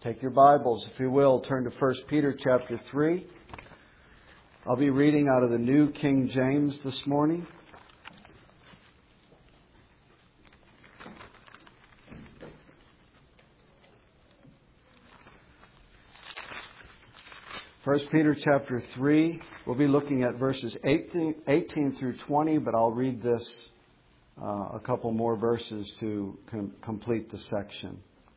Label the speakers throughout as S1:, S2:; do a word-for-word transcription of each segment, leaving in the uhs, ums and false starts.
S1: Take your Bibles, if you will, turn to First Peter chapter three. I'll be reading out of the New King James this morning. First Peter chapter three, we'll be looking at verses eighteen, eighteen through twenty, but I'll read this uh, a couple more verses to com- complete the section.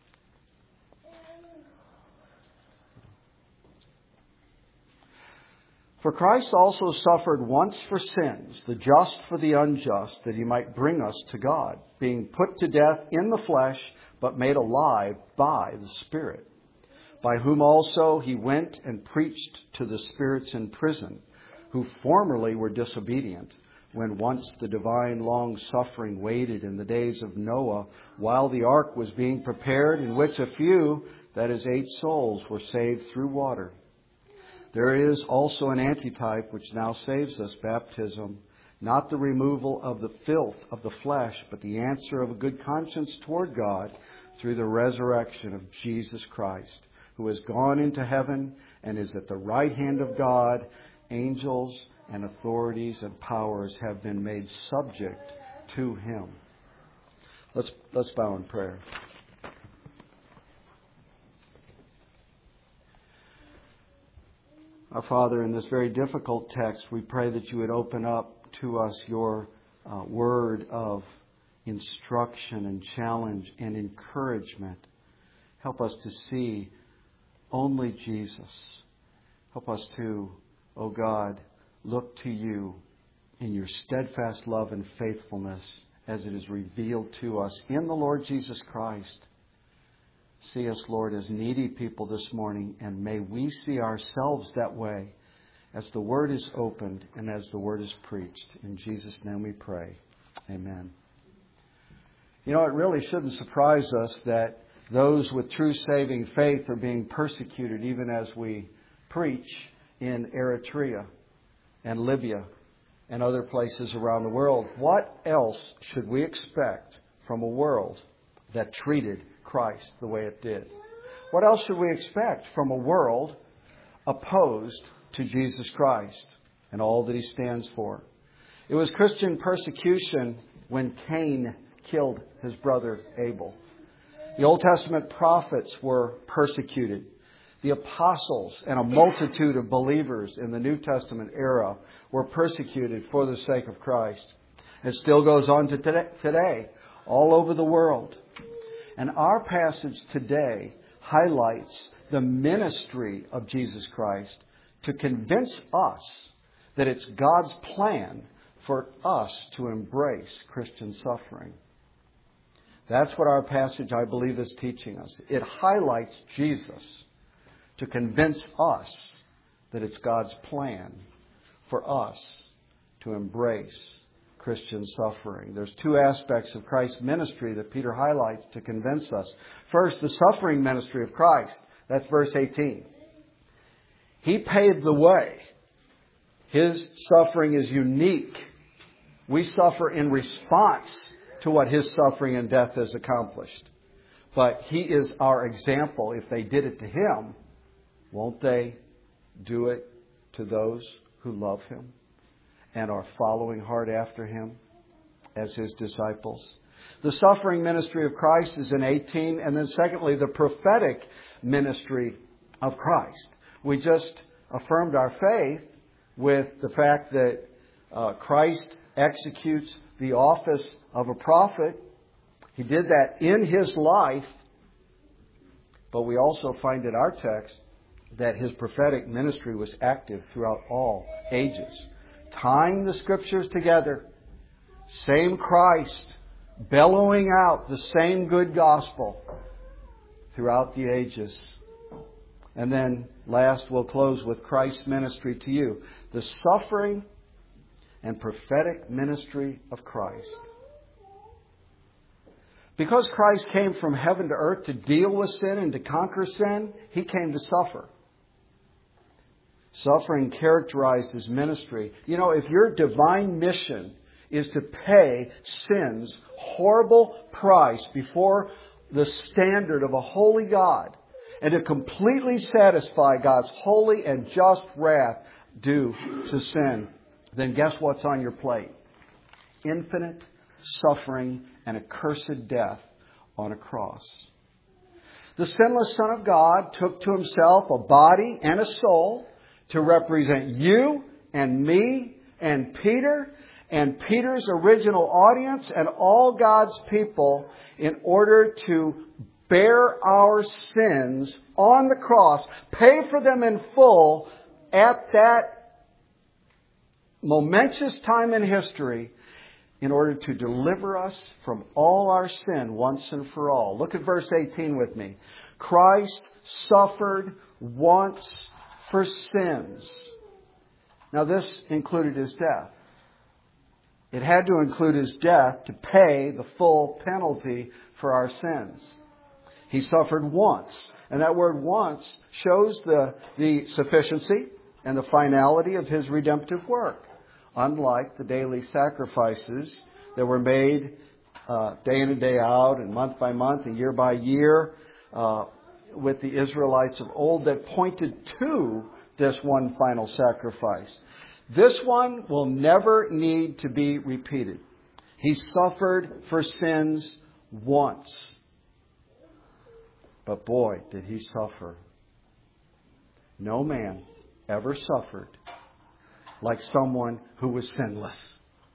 S1: For Christ also suffered once for sins, the just for the unjust, that he might bring us to God, being put to death in the flesh, but made alive by the Spirit, by whom also he went and preached to the spirits in prison, who formerly were disobedient, when once the divine long-suffering waited in the days of Noah, while the ark was being prepared, in which a few, that is, eight souls, were saved through water. There is also an antitype which now saves us, baptism, not the removal of the filth of the flesh, but the answer of a good conscience toward God through the resurrection of Jesus Christ, who has gone into heaven and is at the right hand of God. Angels and authorities and powers have been made subject to him. Let's, let's bow in prayer. Our Father, in this very difficult text, we pray that you would open up to us your uh, word of instruction and challenge and encouragement. Help us to see only Jesus. Help us to, O God, look to you in your steadfast love and faithfulness as it is revealed to us in the Lord Jesus Christ. See us, Lord, as needy people this morning, and may we see ourselves that way as the Word is opened and as the Word is preached. In Jesus' name we pray. Amen. You know, it really shouldn't surprise us that those with true saving faith are being persecuted even as we preach in Eritrea and Libya and other places around the world. What else should we expect from a world that treated Christ the way it did? What else should we expect from a world opposed to Jesus Christ and all that he stands for? It was Christian persecution when Cain killed his brother Abel. The Old Testament prophets were persecuted. The apostles and a multitude of believers in the New Testament era were persecuted for the sake of Christ. It still goes on to today, all over the world. And our passage today highlights the ministry of Jesus Christ to convince us that it's God's plan for us to embrace Christian suffering. That's what our passage, I believe, is teaching us. It highlights Jesus to convince us that it's God's plan for us to embrace Christian suffering. There's two aspects of Christ's ministry that Peter highlights to convince us. First, the suffering ministry of Christ. That's verse eighteen. He paved the way. His suffering is unique. We suffer in response to what his suffering and death has accomplished. But he is our example. If they did it to him, won't they do it to those who love him and are following hard after him as his disciples? The suffering ministry of Christ is in eighteen. And then secondly, the prophetic ministry of Christ. We just affirmed our faith with the fact that uh, Christ executes the office of a prophet. He did that in his life. But we also find in our text that his prophetic ministry was active throughout all ages, tying the Scriptures together. Same Christ, bellowing out the same good gospel throughout the ages. And then last, we'll close with Christ's ministry to you. The suffering and prophetic ministry of Christ. Because Christ came from heaven to earth to deal with sin and to conquer sin, he came to suffer. Suffering characterized his ministry. You know, if your divine mission is to pay sin's horrible price before the standard of a holy God, and to completely satisfy God's holy and just wrath due to sin, then guess what's on your plate? Infinite suffering and accursed death on a cross. The sinless Son of God took to himself a body and a soul to represent you and me and Peter and Peter's original audience and all God's people in order to bear our sins on the cross, pay for them in full at that momentous time in history in order to deliver us from all our sin once and for all. Look at verse eighteen with me. Christ suffered once for sins. Now this included his death. It had to include his death to pay the full penalty for our sins. He suffered once. And that word once shows the, the sufficiency and the finality of his redemptive work. Unlike the daily sacrifices that were made uh, day in and day out and month by month and year by year uh, with the Israelites of old that pointed to this one final sacrifice. This one will never need to be repeated. He suffered for sins once. But boy, did he suffer. No man ever suffered like someone who was sinless.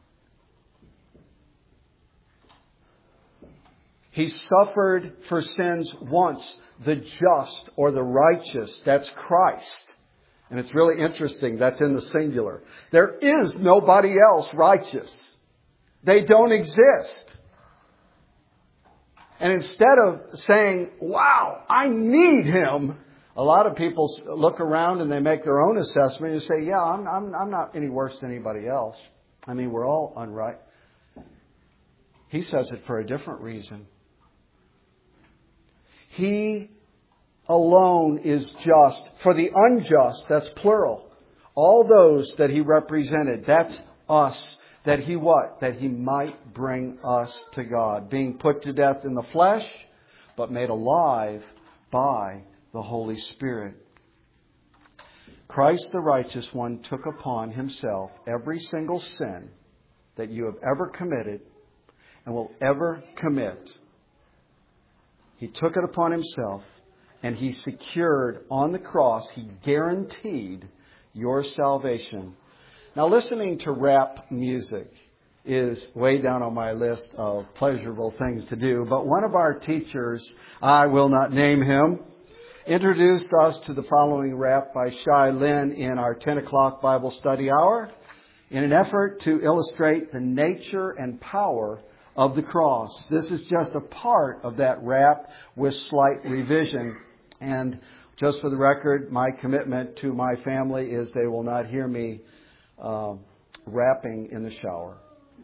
S1: He suffered for sins once. The just or the righteous, that's Christ. And it's really interesting, that's in the singular. There is nobody else righteous. They don't exist. And instead of saying, wow, I need him, a lot of people look around and they make their own assessment and say, yeah, I'm, I'm, I'm not any worse than anybody else. I mean, we're all unright. He says it for a different reason. He alone is just. For the unjust, that's plural. All those that he represented, that's us. That he what? That he might bring us to God. Being put to death in the flesh, but made alive by the Holy Spirit. Christ the righteous one took upon himself every single sin that you have ever committed and will ever commit. He took it upon himself and he secured on the cross, he guaranteed your salvation. Now listening to rap music is way down on my list of pleasurable things to do. But one of our teachers, I will not name him, introduced us to the following rap by Shai Lin in our ten o'clock Bible study hour in an effort to illustrate the nature and power of the cross. This is just a part of that rap with slight revision. And just for the record, my commitment to my family is they will not hear me uh, rapping in the shower.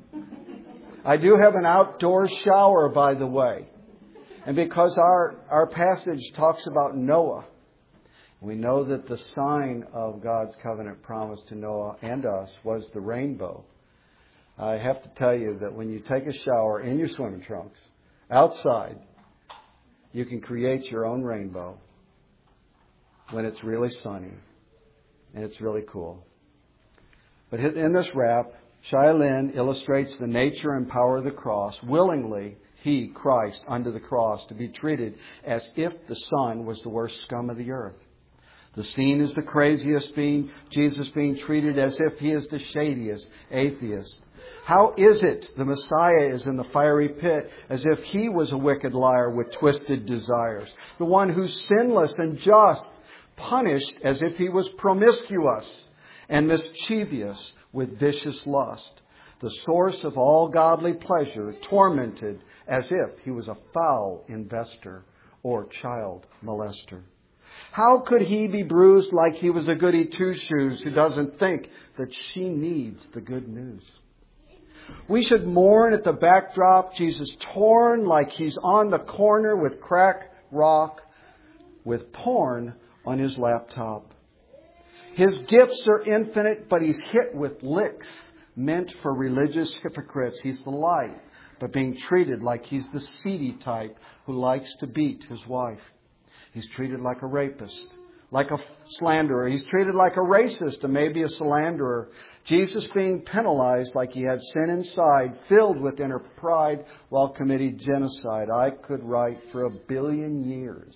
S1: I do have an outdoor shower, by the way. And because our, our passage talks about Noah, we know that the sign of God's covenant promise to Noah and us was the rainbow. I have to tell you that when you take a shower in your swimming trunks, outside, you can create your own rainbow when it's really sunny and it's really cool. But in this rap, Shai Lin illustrates the nature and power of the cross. Willingly, he, Christ, under the cross, to be treated as if the Son was the worst scum of the earth. The scene is the craziest, being Jesus being treated as if he is the shadiest atheist. How is it the Messiah is in the fiery pit as if he was a wicked liar with twisted desires? The one who's sinless and just, punished as if he was promiscuous and mischievous with vicious lust. The source of all godly pleasure, tormented as if he was a foul investor or child molester. How could he be bruised like he was a goody two-shoes who doesn't think that she needs the good news? We should mourn at the backdrop, Jesus torn like he's on the corner with crack rock, with porn on his laptop. His gifts are infinite, but he's hit with licks meant for religious hypocrites. He's the light, but being treated like he's the seedy type who likes to beat his wife. He's treated like a rapist, like a slanderer. He's treated like a racist and maybe a slanderer. Jesus being penalized like he had sin inside, filled with inner pride while committing genocide. I could write for a billion years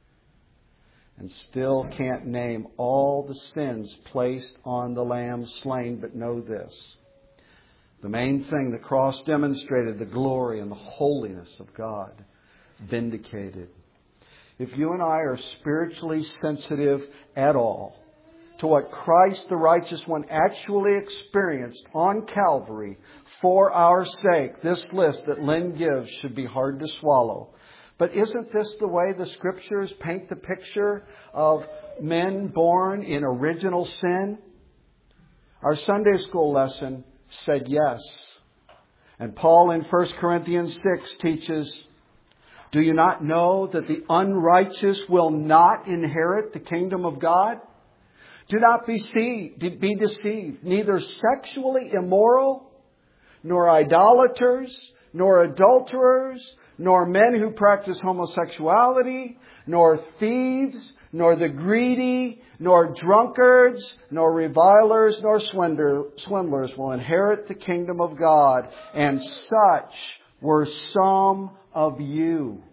S1: and still can't name all the sins placed on the Lamb slain, but know this. The main thing, the cross demonstrated the glory and the holiness of God, vindicated. If you and I are spiritually sensitive at all to what Christ, the righteous one, actually experienced on Calvary for our sake, this list that Lynn gives should be hard to swallow. But isn't this the way the Scriptures paint the picture of men born in original sin? Our Sunday school lesson said yes. And Paul in First Corinthians six teaches, do you not know that the unrighteous will not inherit the kingdom of God? Do not be deceived. Neither sexually immoral, nor idolaters, nor adulterers, nor men who practice homosexuality, nor thieves, nor the greedy, nor drunkards, nor revilers, nor swindlers will inherit the kingdom of God. And such were some of you.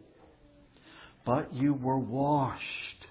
S1: But you were washed.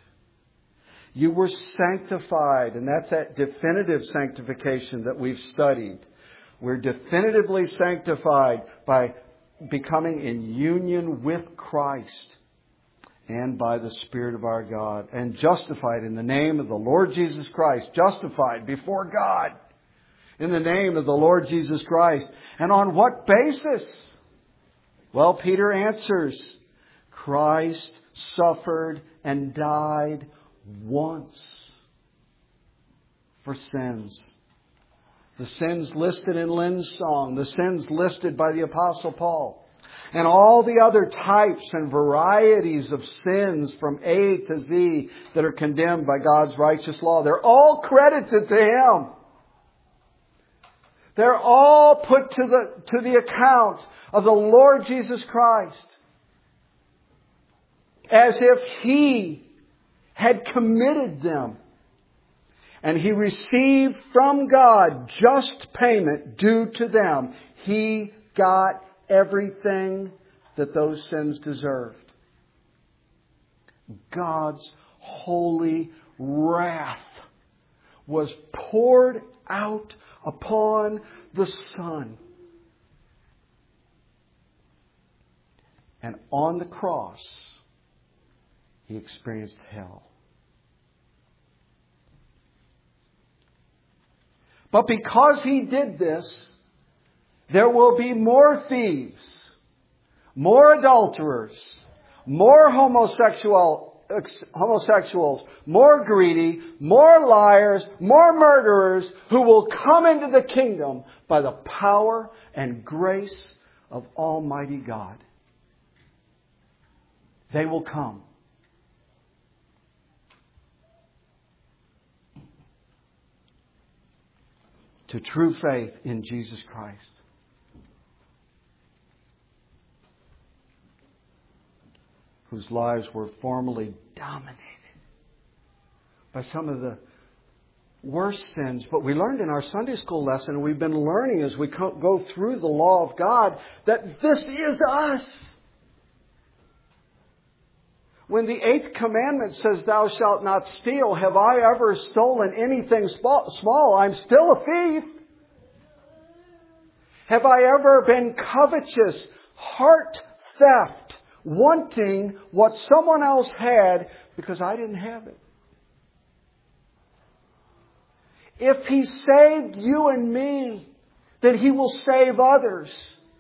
S1: You were sanctified. And that's that definitive sanctification that we've studied. We're definitively sanctified by becoming in union with Christ and by the Spirit of our God, and justified in the name of the Lord Jesus Christ, justified before God in the name of the Lord Jesus Christ. And on what basis? Well, Peter answers, Christ suffered and died once for sins. The sins listed in Lynn's song, the sins listed by the Apostle Paul, and all the other types and varieties of sins from A to Z that are condemned by God's righteous law. They're all credited to Him. They're all put to the, to the account of the Lord Jesus Christ, as if He had committed them. And He received from God just payment due to them. He got everything that those sins deserved. God's holy wrath was poured out upon the Son. And on the cross, He experienced hell. But because He did this, there will be more thieves, more adulterers, more homosexual, homosexuals, more greedy, more liars, more murderers who will come into the kingdom by the power and grace of Almighty God. They will come. To true faith in Jesus Christ. Whose lives were formerly dominated by some of the worst sins. But we learned in our Sunday school lesson, and we've been learning as we go through the law of God, that this is us. When the eighth commandment says, thou shalt not steal, have I ever stolen anything small? I'm still a thief. Have I ever been covetous, heart theft, wanting what someone else had because I didn't have it? If He saved you and me, then He will save others.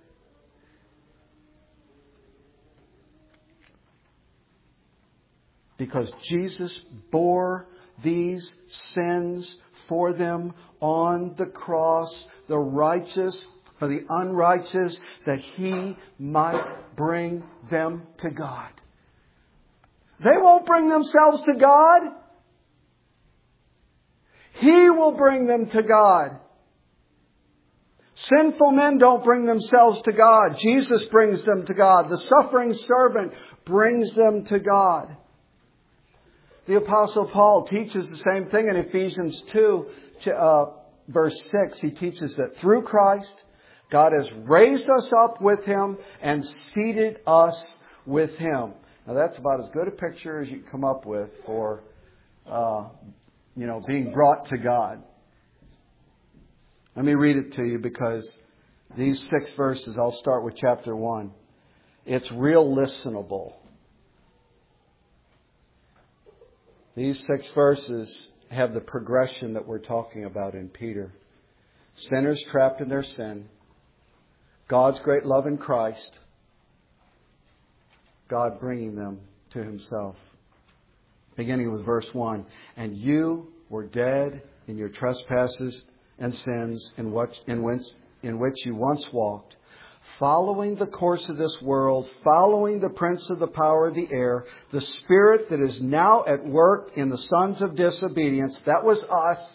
S1: Because Jesus bore these sins for them on the cross, the righteous for the unrighteous, that He might bring them to God. They won't bring themselves to God. He will bring them to God. Sinful men don't bring themselves to God. Jesus brings them to God. The suffering servant brings them to God. The Apostle Paul teaches the same thing in Ephesians two, uh, verse six. He teaches that through Christ, God has raised us up with Him and seated us with Him. Now that's about as good a picture as you can come up with for, uh, you know, being brought to God. Let me read it to you because these six verses, I'll start with chapter one. It's real listenable. These six verses have the progression that we're talking about in Peter. Sinners trapped in their sin. God's great love in Christ. God bringing them to Himself. Beginning with verse one. And you were dead in your trespasses and sins in which, in which, in which you once walked, following the course of this world, following the prince of the power of the air, the spirit that is now at work in the sons of disobedience. That was us.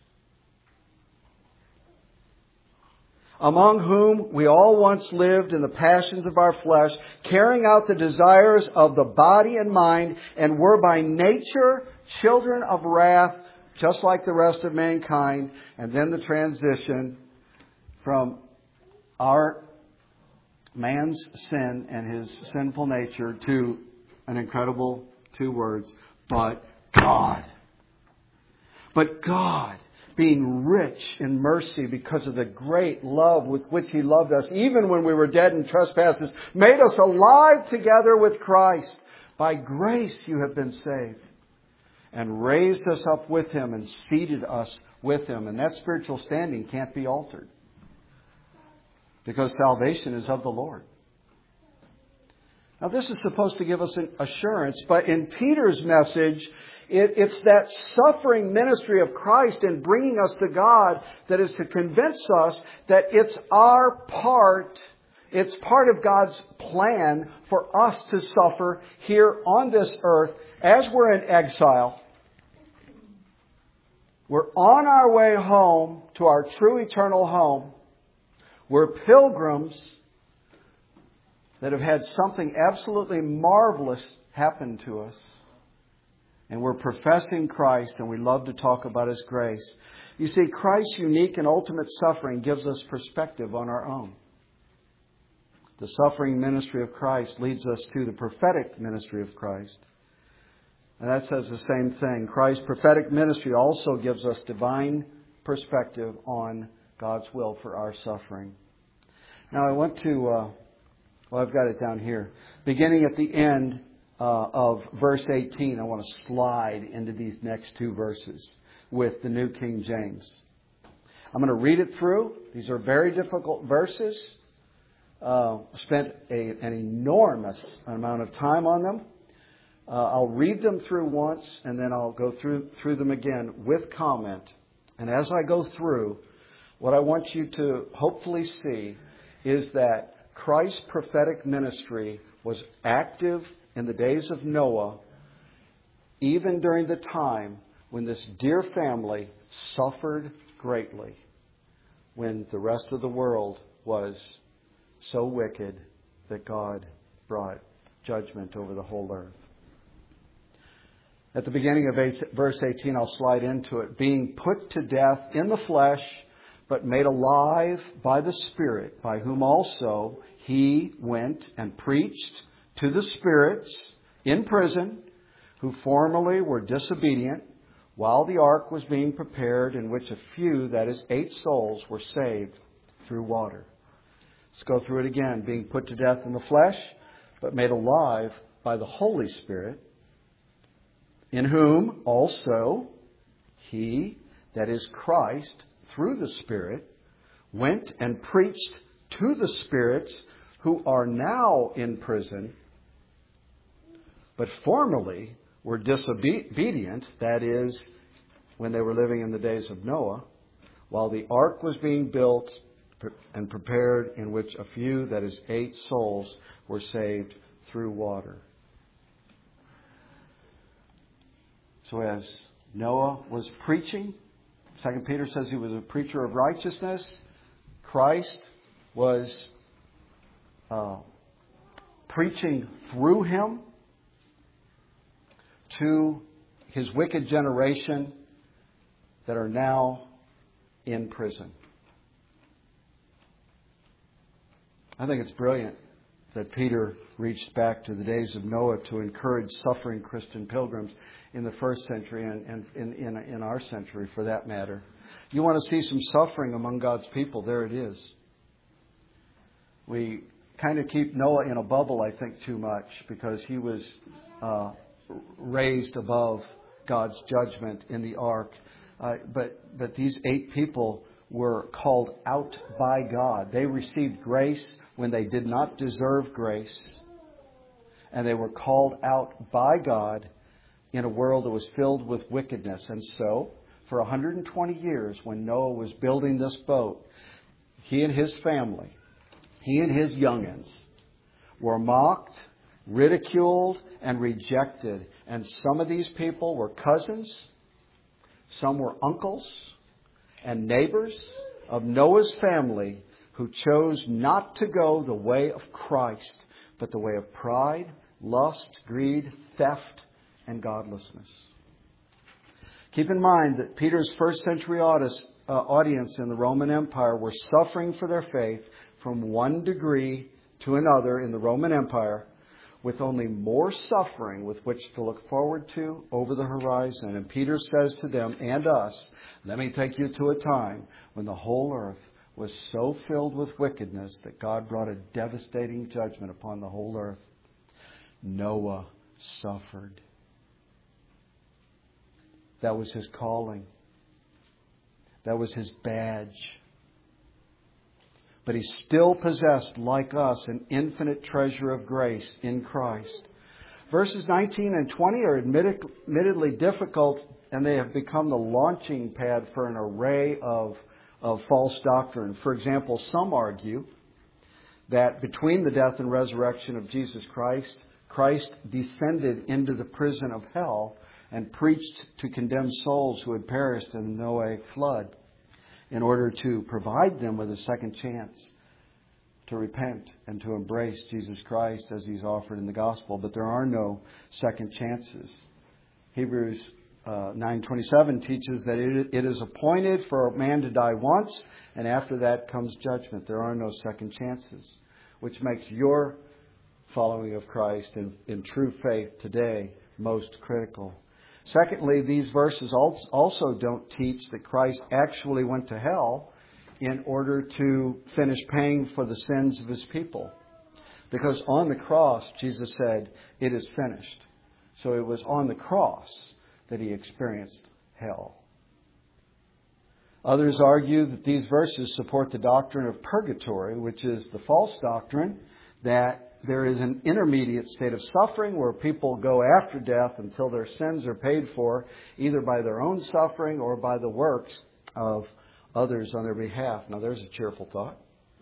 S1: Among whom we all once lived in the passions of our flesh, carrying out the desires of the body and mind, and were by nature children of wrath, just like the rest of mankind. And then the transition from our man's sin and his sinful nature to an incredible two words, but God. But God, being rich in mercy because of the great love with which He loved us, even when we were dead in trespasses, made us alive together with Christ. By grace you have been saved. And raised us up with Him and seated us with Him. And that spiritual standing can't be altered. Because salvation is of the Lord. Now this is supposed to give us an assurance. But in Peter's message, it, it's that suffering ministry of Christ in bringing us to God that is to convince us that it's our part. It's part of God's plan for us to suffer here on this earth as we're in exile. We're on our way home to our true eternal home. We're pilgrims that have had something absolutely marvelous happen to us. And we're professing Christ, and we love to talk about His grace. You see, Christ's unique and ultimate suffering gives us perspective on our own. The suffering ministry of Christ leads us to the prophetic ministry of Christ. And that says the same thing. Christ's prophetic ministry also gives us divine perspective on God's will for our suffering. Now I want to, uh, well, I've got it down here. Beginning at the end uh, of verse eighteen, I want to slide into these next two verses with the New King James. I'm going to read it through. These are very difficult verses. Uh, spent a, an enormous amount of time on them. Uh, I'll read them through once, and then I'll go through through them again with comment. And as I go through, what I want you to hopefully see is that Christ's prophetic ministry was active in the days of Noah, even during the time when this dear family suffered greatly, when the rest of the world was so wicked that God brought judgment over the whole earth. At the beginning of verse eighteen, I'll slide into it. Being put to death in the flesh, but made alive by the Spirit, by whom also He went and preached to the spirits in prison, who formerly were disobedient, while the ark was being prepared, in which a few, that is, eight souls, were saved through water. Let's go through it again. Being put to death in the flesh, but made alive by the Holy Spirit, in whom also He, that is Christ, through the Spirit, went and preached to the spirits who are now in prison, but formerly were disobedient, that is, when they were living in the days of Noah, while the ark was being built and prepared, in which a few, that is, eight souls, were saved through water. So as Noah was preaching, Second Peter says he was a preacher of righteousness. Christ was uh, preaching through him to his wicked generation that are now in prison. I think it's brilliant that Peter reached back to the days of Noah to encourage suffering Christian pilgrims in the first century and, and in, in, in our century, for that matter. You want to see some suffering among God's people, there it is. We kind of keep Noah in a bubble, I think, too much, because he was uh, raised above God's judgment in the ark. Uh, but, but these eight people were called out by God. They received grace when they did not deserve grace. And they were called out by God in a world that was filled with wickedness. And so, for one hundred twenty years, when Noah was building this boat, he and his family, he and his young'uns, were mocked, ridiculed, and rejected. And some of these people were cousins, some were uncles and neighbors of Noah's family who chose not to go the way of Christ, but the way of pride, lust, greed, theft, and godlessness. Keep in mind that Peter's first century audience in the Roman Empire were suffering for their faith from one degree to another in the Roman Empire, with only more suffering with which to look forward to over the horizon. And Peter says to them and us, let me take you to a time when the whole earth was so filled with wickedness that God brought a devastating judgment upon the whole earth. Noah suffered. That was his calling. That was his badge. But he still possessed, like us, an infinite treasure of grace in Christ. Verses nineteen and twenty are admitted, admittedly difficult, and they have become the launching pad for an array of, of false doctrine. For example, some argue that between the death and resurrection of Jesus Christ, Christ descended into the prison of hell and preached to condemned souls who had perished in the Noahic flood, in order to provide them with a second chance to repent and to embrace Jesus Christ as He's offered in the gospel. But there are no second chances. Hebrews uh, nine twenty-seven teaches that it, it is appointed for a man to die once, and after that comes judgment. There are no second chances, which makes your following of Christ in, in true faith today most critical. Secondly, these verses also don't teach that Christ actually went to hell in order to finish paying for the sins of His people. Because on the cross, Jesus said, it is finished. So it was on the cross that He experienced hell. Others argue that these verses support the doctrine of purgatory, which is the false doctrine that there is an intermediate state of suffering where people go after death until their sins are paid for, either by their own suffering or by the works of others on their behalf. Now, there's a cheerful thought.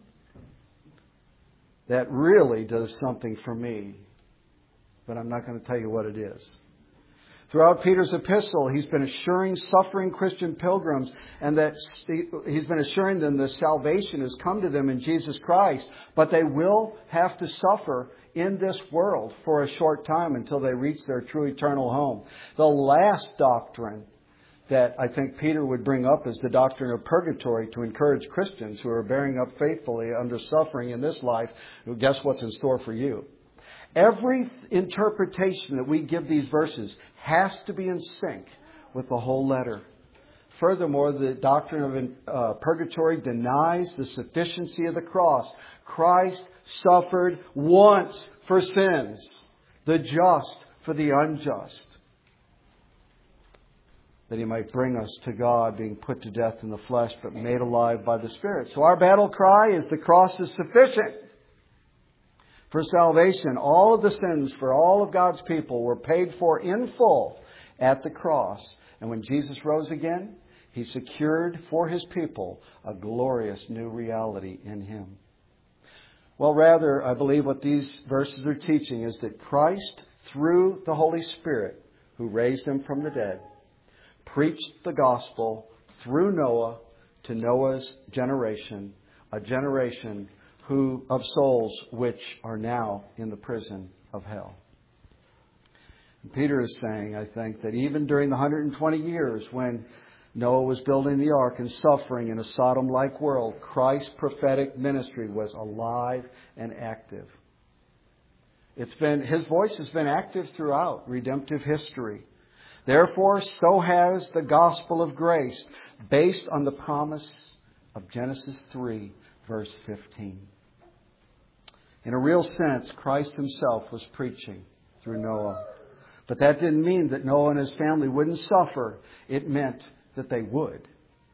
S1: That really does something for me, but I'm not going to tell you what it is. Throughout Peter's epistle, he's been assuring suffering Christian pilgrims and that he's been assuring them that salvation has come to them in Jesus Christ, but they will have to suffer in this world for a short time until they reach their true eternal home. The last doctrine that I think Peter would bring up is the doctrine of purgatory to encourage Christians who are bearing up faithfully under suffering in this life. Guess what's in store for you? Every interpretation that we give these verses has to be in sync with the whole letter. Furthermore, the doctrine of uh, purgatory denies the sufficiency of the cross. Christ suffered once for sins, the just for the unjust, that He might bring us to God, being put to death in the flesh, but made alive by the Spirit. So our battle cry is the cross is sufficient for salvation. All of the sins for all of God's people were paid for in full at the cross. And when Jesus rose again, He secured for His people a glorious new reality in Him. Well, rather, I believe what these verses are teaching is that Christ, through the Holy Spirit, who raised Him from the dead, preached the gospel through Noah to Noah's generation, a generation who of souls which are now in the prison of hell. Peter is saying, I think, that even during the one hundred twenty years when Noah was building the ark and suffering in a Sodom-like world, Christ's prophetic ministry was alive and active. It's been, his voice has been active throughout redemptive history. Therefore, so has the gospel of grace, based on the promise of Genesis three, verse fifteen. In a real sense, Christ himself was preaching through Noah. But that didn't mean that Noah and his family wouldn't suffer. It meant that they would.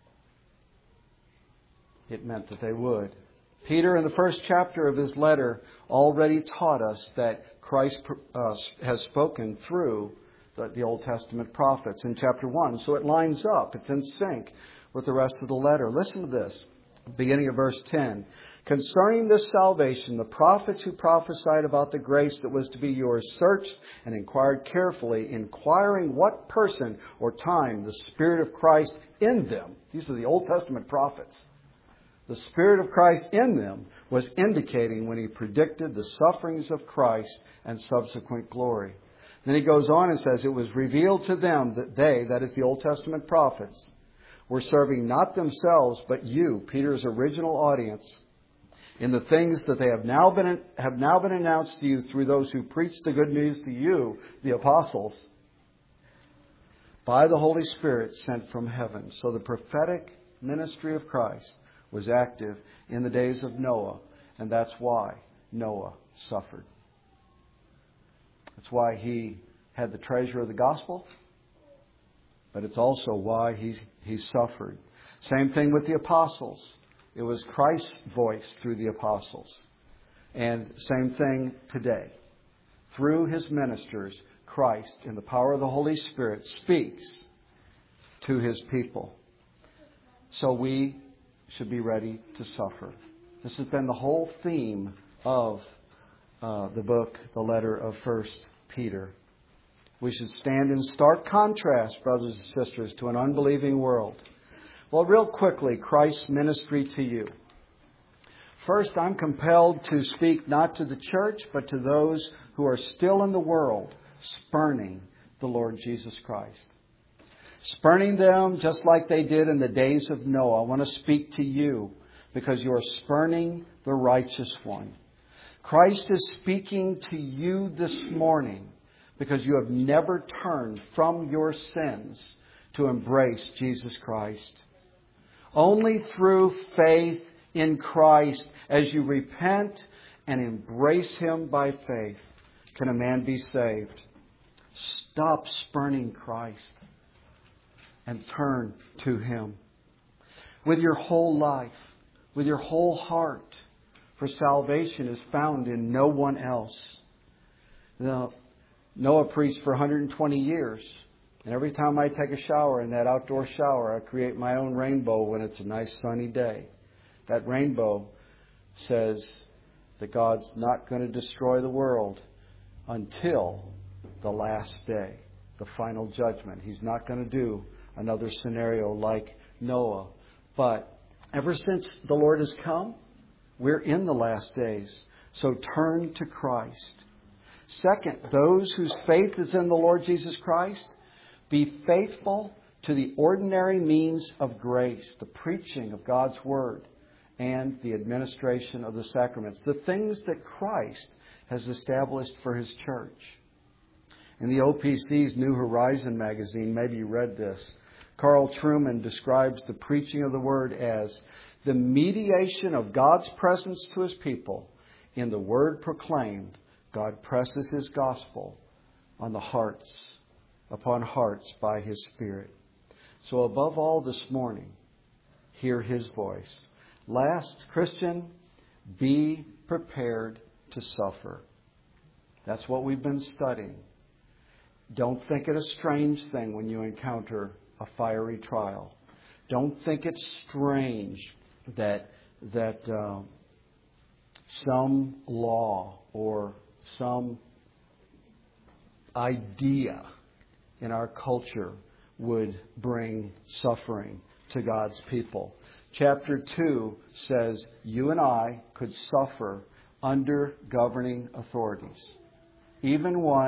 S1: It meant that they would. Peter, in the first chapter of his letter, already taught us that Christ uh, has spoken through the, the Old Testament prophets in chapter one. So it lines up. It's in sync with the rest of the letter. Listen to this, beginning of verse ten. Concerning this salvation, the prophets who prophesied about the grace that was to be yours searched and inquired carefully, inquiring what person or time the Spirit of Christ in them, these are the Old Testament prophets, the Spirit of Christ in them was indicating when he predicted the sufferings of Christ and subsequent glory. Then he goes on and says, it was revealed to them that they, that is the Old Testament prophets, were serving not themselves but you, Peter's original audience, in the things that they have now been have now been announced to you through those who preach the good news to you, the apostles, by the Holy Spirit sent from heaven. So the prophetic ministry of Christ was active in the days of Noah, and that's why Noah suffered. That's why he had the treasure of the gospel, but it's also why he, he suffered. Same thing with the apostles. It was Christ's voice through the apostles. And same thing today. Through his ministers, Christ, in the power of the Holy Spirit, speaks to his people. So we should be ready to suffer. This has been the whole theme of uh, the book, the letter of First Peter. We should stand in stark contrast, brothers and sisters, to an unbelieving world. Well, real quickly, Christ's ministry to you. First, I'm compelled to speak not to the church, but to those who are still in the world, spurning the Lord Jesus Christ. Spurning them just like they did in the days of Noah. I want to speak to you because you are spurning the righteous one. Christ is speaking to you this morning because you have never turned from your sins to embrace Jesus Christ. Only through faith in Christ, as you repent and embrace him by faith, can a man be saved. Stop spurning Christ and turn to him with your whole life, with your whole heart, for salvation is found in no one else. Now, Noah preached for one hundred twenty years. And every time I take a shower in that outdoor shower, I create my own rainbow when it's a nice sunny day. That rainbow says that God's not going to destroy the world until the last day, the final judgment. He's not going to do another scenario like Noah. But ever since the Lord has come, we're in the last days. So turn to Christ. Second, those whose faith is in the Lord Jesus Christ, be faithful to the ordinary means of grace, the preaching of God's Word, and the administration of the sacraments, the things that Christ has established for His church. In the O P C's New Horizon magazine, maybe you read this, Carl Trueman describes the preaching of the Word as the mediation of God's presence to His people. In the Word proclaimed, God presses His gospel on the hearts upon hearts by His Spirit. So above all this morning, hear His voice. Last, Christian, be prepared to suffer. That's what we've been studying. Don't think it a strange thing when you encounter a fiery trial. Don't think it's strange that that uh, some law or some idea in our culture would bring suffering to God's people. Chapter two says you and I could suffer under governing authorities, even one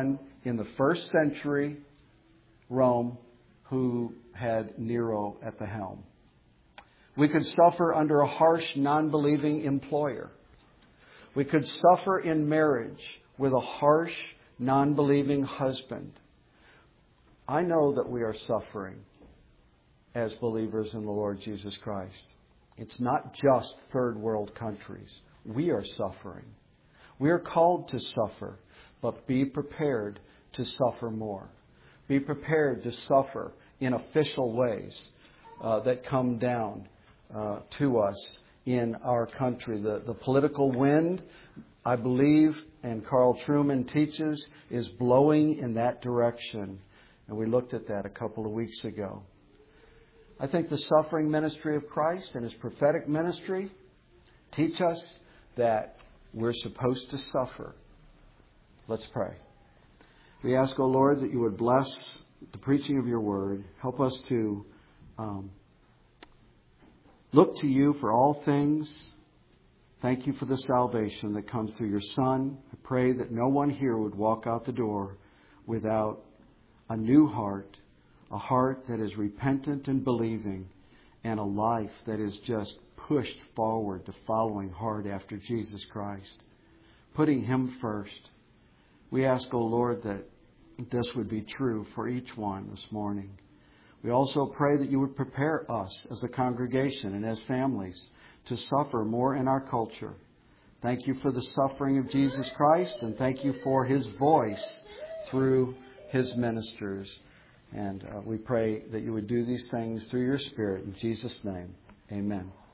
S1: in the first century Rome who had Nero at the helm. We could suffer under a harsh, non-believing employer. We could suffer in marriage with a harsh, non-believing husband. I know that we are suffering as believers in the Lord Jesus Christ. It's not just third world countries. We are suffering. We are called to suffer, but be prepared to suffer more. Be prepared to suffer in official ways uh, that come down uh, to us in our country. The, the political wind, I believe, and Carl Trueman teaches, is blowing in that direction. And we looked at that a couple of weeks ago. I think the suffering ministry of Christ and His prophetic ministry teach us that we're supposed to suffer. Let's pray. We ask, O Lord, that You would bless the preaching of Your word. Help us to um, look to You for all things. Thank You for the salvation that comes through Your Son. I pray that no one here would walk out the door without a new heart, a heart that is repentant and believing, and a life that is just pushed forward to following hard after Jesus Christ, putting Him first. We ask, O Lord, that this would be true for each one this morning. We also pray that You would prepare us as a congregation and as families to suffer more in our culture. Thank You for the suffering of Jesus Christ, and thank You for His voice through His ministers. And uh, we pray that You would do these things through Your Spirit. In Jesus' name, amen.